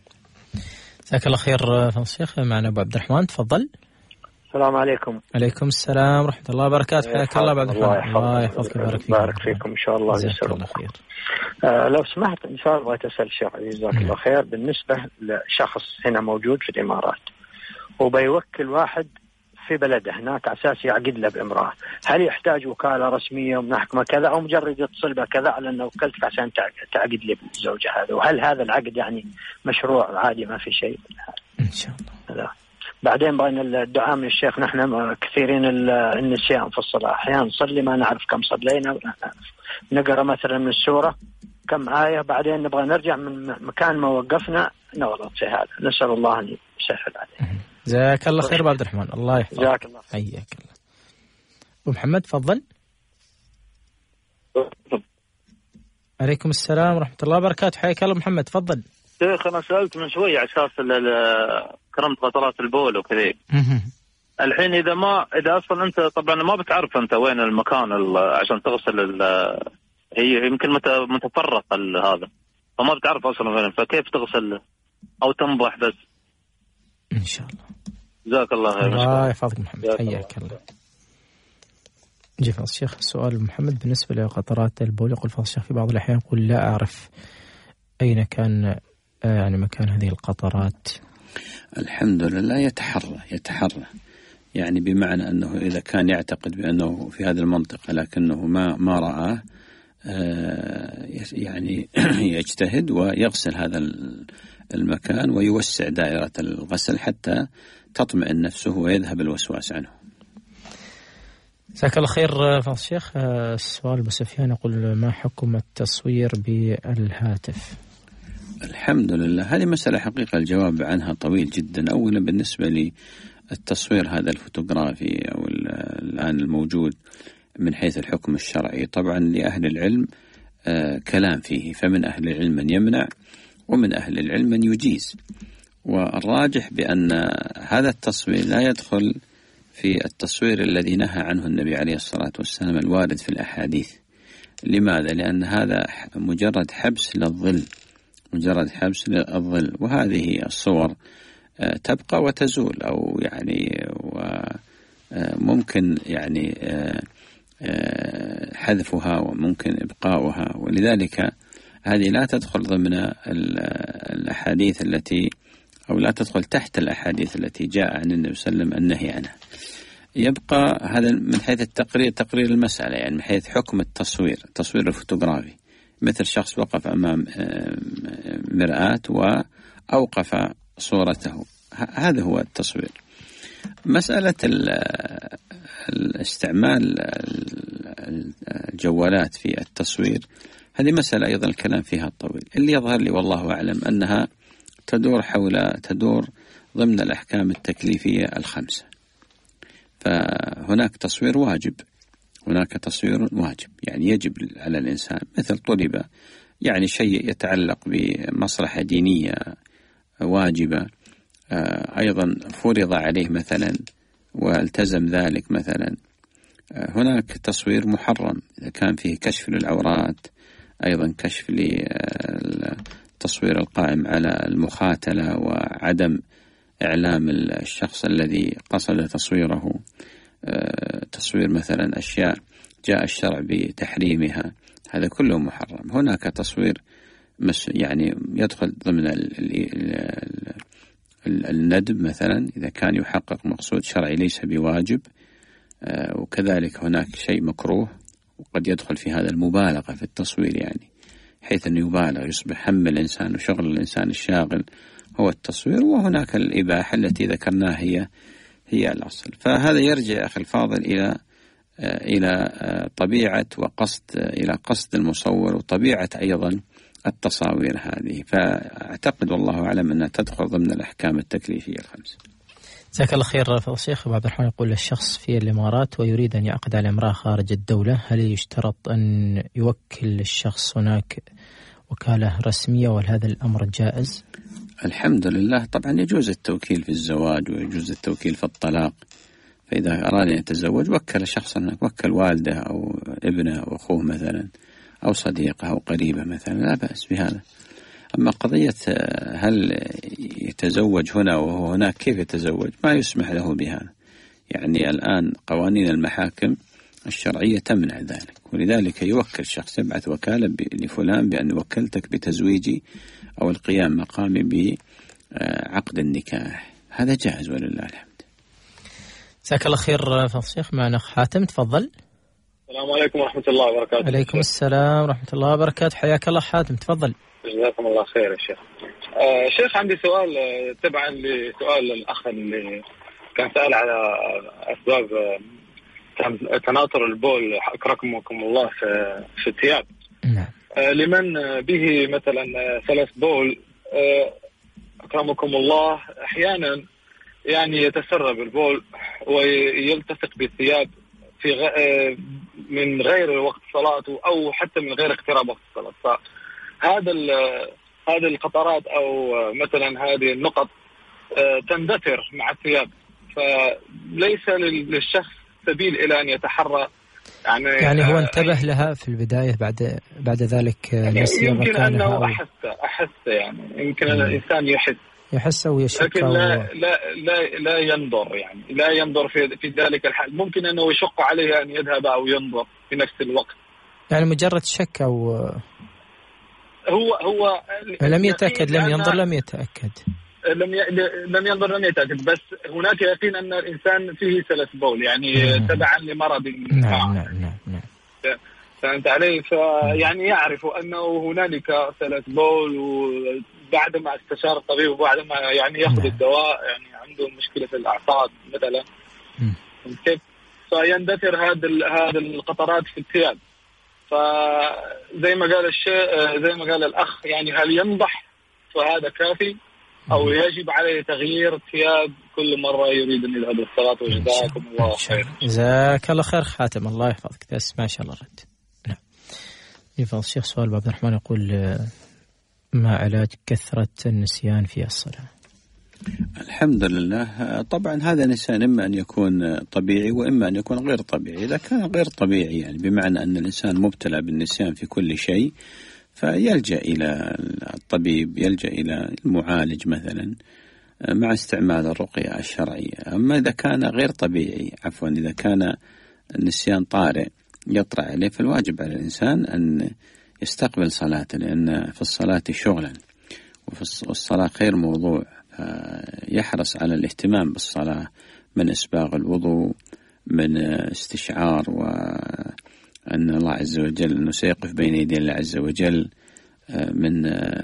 جزاك الله خير فضل الشيخ. معنا أبو عبد الرحمن، تفضل. السلام عليكم. عليكم السلام ورحمة الله وبركاته. حياك الله بعد الرحمن. الله يحفظك ويبارك فيك. بارك فيكم إن شاء الله. جزاك الله خير. لو سمحت إن شاء الله تسأل الشيخ جزاك الله خير. بالنسبة لشخص هنا موجود في الإمارات وبيوكل واحد في بلده هناك على أساس يعقد له بامرأة، هل يحتاج وكالة رسمية ومحكمة كذا، أو مجرد يتصل به كذا على أنه وكلتك عشان تعقد لي بالزوجة هذا؟ وهل هذا العقد يعني مشروع عادي ما في شيء؟ إن شاء الله. بعدين بغينا الدعاء من الشيخ. نحن كثيرين النسيان في الصلاة، أحيانا نصلي ما نعرف كم صلينا، نقرأ مثلا من السورة كم آية، بعدين نبغى نرجع من مكان ما وقفنا نغلط في هذا. نسأل الله أن يسهل عليه. جزاك الله خير عبد الرحمن، الله يحفظك. جزاك الله. حياك الله. أبو محمد تفضل. عليكم السلام ورحمة الله وبركاته. حياك الله محمد، تفضل. شيخ أنا سألت من شوي على أساس كرمت قطرات البول وكذا. الحين إذا أصلا أنت طبعا ما بتعرف أنت وين المكان عشان تغسل هي يمكن متفرق هذا، فما بتعرف أصلا وين، فكيف تغسل أو تنضح بس؟ إن شاء الله. جزاك الله خير. الله يحفظك محمد، حياك الله. جي فضل الشيخ سؤال محمد بالنسبة لقطرات البول. يقول فضل الشيخ في بعض الأحيان يقول لا أعرف أين كان يعني مكان هذه القطرات. الحمد لله يتحرى يعني بمعنى أنه إذا كان يعتقد بأنه في هذه المنطقة لكنه ما رآه، يعني يجتهد ويغسل هذا المكان ويوسع دائرة الغسل حتى تطمئن نفسه ويذهب الوسواس عنه. جزاك الله خير فضل الشيخ. السؤال أبو سفيان يقول: ما حكم التصوير بالهاتف؟ الحمد لله، هذه مسألة حقيقة الجواب عنها طويل جدا. أولا بالنسبة للتصوير هذا الفوتوغرافي أو الآن الموجود من حيث الحكم الشرعي، طبعا لأهل العلم كلام فيه، فمن أهل العلم من يمنع ومن أهل العلم من يجيز، والراجح بأن هذا التصوير لا يدخل في التصوير الذي نهى عنه النبي عليه الصلاة والسلام الوارد في الأحاديث. لماذا؟ لأن هذا مجرد حبس للظل، مجرد حبس للظل، وهذه الصور تبقى وتزول، أو يعني وممكن يعني حذفها وممكن إبقاؤها، ولذلك هذه لا تدخل ضمن الأحاديث التي، أو لا تدخل تحت الأحاديث التي جاء عن النبي صلى الله عليه وسلم النهي عنها. يبقى هذا من حيث تقرير المسألة، يعني من حيث حكم التصوير الفوتوغرافي، مثل شخص وقف أمام مرآة وأوقف صورته، هذا هو التصوير. مسألة الاستعمال الجوالات في التصوير هذه مسألة أيضا الكلام فيها الطويل. اللي يظهر لي والله أعلم أنها تدور ضمن الأحكام التكليفية الخمسة. فهناك تصوير واجب، يعني يجب على الإنسان، مثل طلب يعني شيء يتعلق بمصلحة دينية واجبة، أيضا فرض عليه مثلا والتزم ذلك مثلا. هناك تصوير محرم إذا كان فيه كشف للعورات، أيضا كشف للتصوير القائم على المخاتلة وعدم إعلام الشخص الذي قصد تصويره، تصوير مثلا أشياء جاء الشرع بتحريمها، هذا كله محرم. هناك تصوير يعني يدخل ضمن الندب مثلا إذا كان يحقق مقصود شرعي ليس بواجب، وكذلك هناك شيء مكروه، وقد يدخل في هذا المبالغة في التصوير، يعني حيث أنه يبالغ يصبح هم الإنسان وشغل الإنسان الشاغل هو التصوير. وهناك الإباحة التي ذكرناها هي الأصل. فهذا يرجع أخي الفاضل إلى طبيعة وقصد، إلى قصد المصور وطبيعة أيضا التصاوير هذه. فأعتقد والله أعلم أنها تدخل ضمن الأحكام التكليفية الخمسة. جزاك الله خير فضل الشيخ. أبو عبد الرحمن يقول: الشخص في الإمارات ويريد أن يعقد على امرأة خارج الدولة، هل يشترط أن يوكل الشخص هناك وكالة رسمية، وهل هذا الأمر جائز؟ الحمد لله، طبعا يجوز التوكيل في الزواج ويجوز التوكيل في الطلاق. فإذا أراد أن يتزوج وكل شخصا هناك، وكل والده أو ابنه أو أخوه مثلا أو صديقه أو قريبه مثلا، لا بأس بهذا. أما قضية هل يتزوج هنا وهو هناك، كيف يتزوج؟ ما يسمح له بهذا. يعني الآن قوانين المحاكم الشرعية تمنع ذلك، ولذلك يوكل شخص، يبعث وكالة لفلان بأن وكلتك بتزويجي أو القيام مقامي بعقد النكاح، هذا جائز ولله الحمد. جزاك الله خير فضل الشيخ. معنا أخ حاتم، تفضل. السلام عليكم ورحمة الله وبركاته. عليكم السلام ورحمة الله وبركاته، حياك الله حاتم، تفضل. جزاكم الله خير يا شيخ. شيخ عندي سؤال تبعا لسؤال الأخ اللي كان سأل على أسباب تناثر البول أكرمكم الله في الثياب. لمن به مثلا ثلاث بول أكرمكم الله أحيانا يعني يتسرب البول ويلتصق بالثياب في من غير وقت صلاته أو حتى من غير اقتراب وقت الصلاة. هذه القطرات أو مثلا هذه النقط تندثر مع الثياب، فليس للشخص سبيل إلى أن يتحرى يعني هو انتبه لها في البداية، بعد ذلك نسي يمكن مكانها أنه أحس يعني يمكن الإنسان يحس أو يشك، لكن لا ينظر، يعني لا ينظر في ذلك الحال. ممكن أنه يشق عليه أن يذهب أو ينظر في نفس الوقت، يعني مجرد شك أو هو لم يتأكد، لم ينظر، لم يتأكد، لم ينظر، لم يتأكد، بس هناك يقين أن الإنسان فيه سلس بول، يعني تبعا لمرض. نعم. فأنت عليه، فيعني يعرف أنه هنالك سلس بول، وبعدما استشار الطبيب وبعدما يعني يأخذ الدواء، يعني عنده مشكلة في الأعصاب مثلا كيف، فيندثر هذه القطرات في الثياب. فزي ما قال زي ما قال الأخ، يعني هل ينضح فهذا كافي أو يجب عليه تغيير الثياب كل مرة يريد أن يذهب للصلاة؟ وجزاكم الله خير. جزاك الله خير خاتم، الله يحفظك. بس ما شاء الله رد. نعم. يفضل الشيخ سؤال عبد الرحمن يقول ما علاج كثرة النسيان في الصلاة؟ الحمد لله. طبعا هذا الإنسان إما أن يكون طبيعي وإما أن يكون غير طبيعي. إذا كان غير طبيعي يعني بمعنى أن الإنسان مبتلى بالنسيان في كل شيء، فيلجأ إلى الطبيب، يلجأ إلى المعالج مثلا مع استعمال الرقية الشرعية. أما إذا كان غير طبيعي، عفوا إذا كان النسيان طارئ يطرأ عليه، فالواجب على الإنسان أن يستقبل صلاته، لأن في الصلاة شغلا والصلاة خير موضوع. يحرص على الاهتمام بالصلاة من إسباغ الوضوء، من استشعار وأن الله عز وجل أنه سيقف بين يدي الله عز وجل، من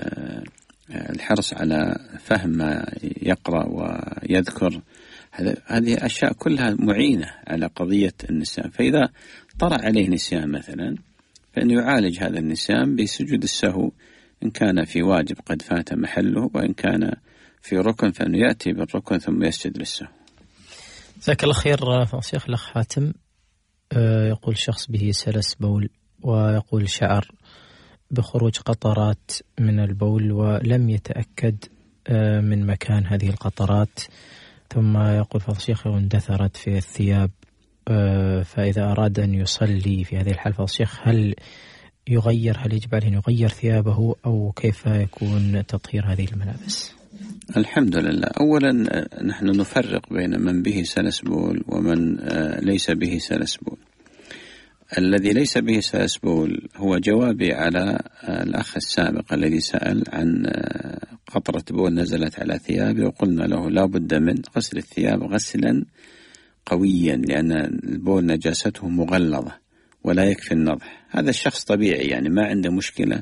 الحرص على فهم ما يقرأ ويذكر. هذه أشياء كلها معينة على قضية النسيان. فإذا طرأ عليه نسيان مثلا، فإنه يعالج هذا النسيان بسجود السهو إن كان في واجب قد فات محله، وإن كان في ركن فإنه يأتي بالركن ثم يسجد للسهو. جزاك الله خير شيخ. الأخ حاتم يقول شخص به سلس بول، ويقول شعر بخروج قطرات من البول ولم يتأكد من مكان هذه القطرات، ثم يقول فضل الشيخ اندثرت في الثياب، فإذا أراد أن يصلي في هذه الحالة فضل الشيخ هل يجب عليه أن يغير ثيابه، أو كيف يكون تطهير هذه الملابس؟ الحمد لله. أولا نحن نفرق بين من به سلس بول ومن ليس به سلس بول. الذي ليس به سلس بول هو جوابي على الأخ السابق الذي سأل عن قطرة بول نزلت على ثيابه، وقلنا له لا بد من غسل الثياب غسلا قويا، لأن البول نجاسته مغلظة ولا يكفي النضح. هذا الشخص طبيعي يعني ما عنده مشكلة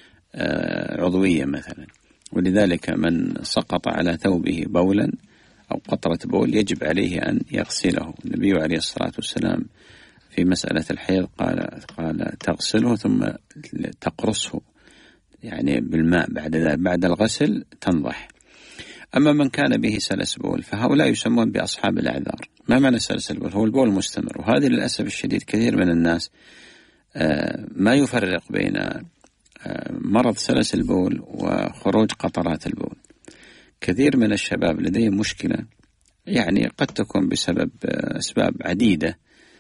عضوية مثلا، ولذلك من سقط على ثوبه بولا أو قطرة بول يجب عليه أن يغسله. النبي عليه الصلاة والسلام في مسألة الحيض قال تغسله ثم تقرصه يعني بالماء، بعد الغسل تنضح. أما من كان به سلس بول فهؤلاء يسمون بأصحاب الأعذار. ما معنى سلس البول؟ هو البول المستمر، وهذه للأسف الشديد كثير من الناس ما يفرق بين مرض سلس البول وخروج قطرات البول. كثير من الشباب لديهم مشكلة يعني قد تكون بسبب أسباب عديدة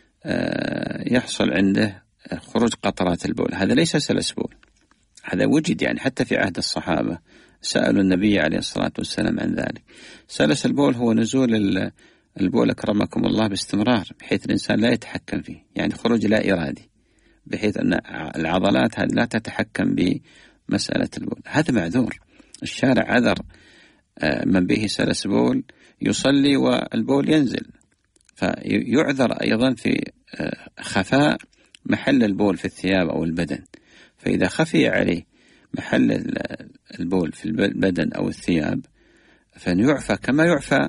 يحصل عنده خروج قطرات البول. هذا ليس سلس بول، هذا وجد يعني حتى في عهد الصحابة سألوا النبي عليه الصلاة والسلام عن ذلك. سلس البول هو نزول البول أكرمكم الله باستمرار، بحيث الإنسان لا يتحكم فيه، يعني خروج لا إرادي، بحيث أن العضلات هذه لا تتحكم بمسألة البول. هذا معذور. الشارع عذر من به سلس بول يصلي والبول ينزل، فيعذر أيضا في خفاء محل البول في الثياب أو البدن. فإذا خفي عليه محل البول في البدن أو الثياب فيعفى كما يعفى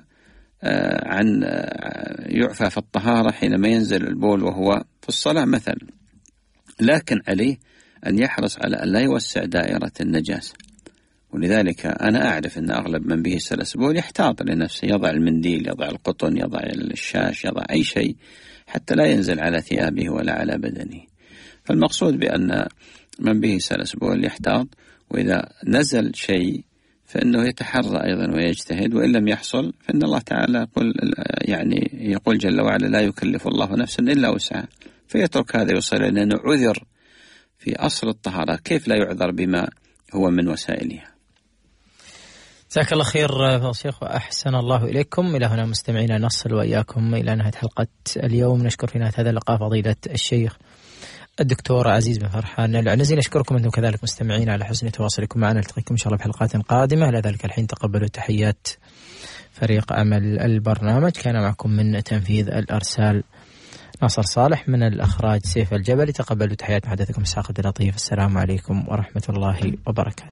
يعفى في الطهارة حينما ينزل البول وهو في الصلاة مثلا. لكن عليه أن يحرص على أن لا يوسع دائرة النجاسة. ولذلك أنا أعرف أن أغلب من به سلس بول يحتاط لنفسه، يضع المنديل، يضع القطن، يضع الشاش، يضع أي شيء حتى لا ينزل على ثيابه ولا على بدنه. فالمقصود بأن من به سلس بول يحتاط، وإذا نزل شيء فإنه يتحرى أيضا ويجتهد، وإن لم يحصل فإن الله تعالى يقول جل وعلا لا يكلف الله نفسا إلا وسعها، فيترك هذا يوصل لأنه عذر في أصل الطهارة، كيف لا يعذر بما هو من وسائلها. جزاك الله خير شيخ وأحسن الله إليكم. إلى هنا مستمعينا نصل وإياكم إلى نهاية حلقة اليوم. نشكر في نهاية هذا اللقاء فضيلة الشيخ الدكتور عزيز بن فرحان العنزي. نشكركم أنتم كذلك مستمعين على حسن تواصلكم معنا. نلتقيكم إن شاء الله في حلقات قادمة. إلى ذلك الحين تقبلوا تحيات فريق عمل البرنامج. كان معكم من تنفيذ الأرسال ناصر صالح، من الأخراج سيف الجبل. تقبلوا تحيات محدثكم إسحاق عبد اللطيف. السلام عليكم ورحمة الله وبركاته.